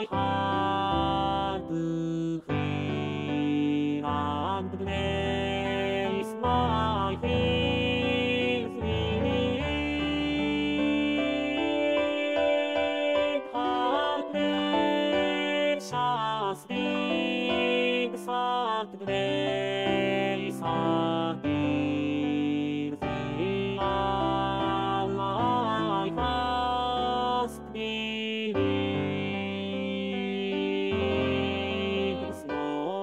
heart free and place my faith in her precious things and grace and mercy I must believe. So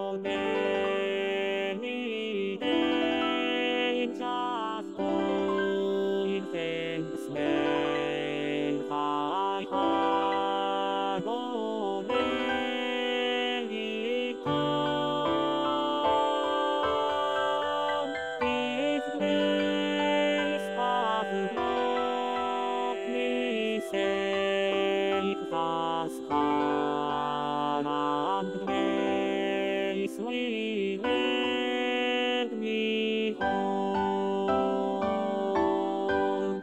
many dangers poisons make my heart only come. His grace hath brought me safe thus far, and grace will lead me home.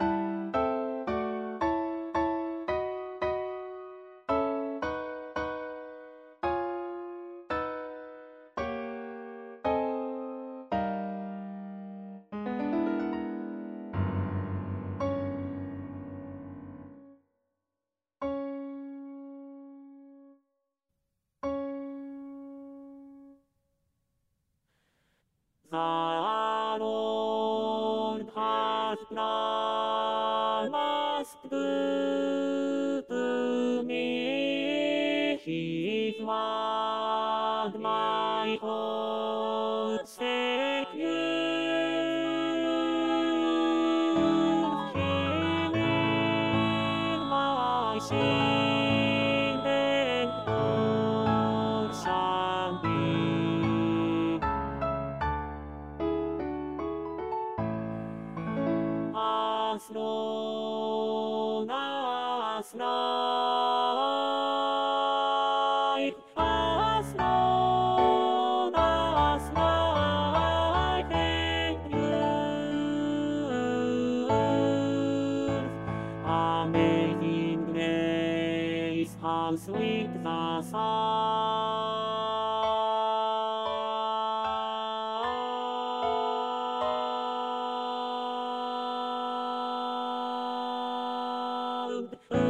The Lord hath promised good to me, His word my hope secures. He will my shield and portion be. As long as life endures, amazing grace, how sweet the sound.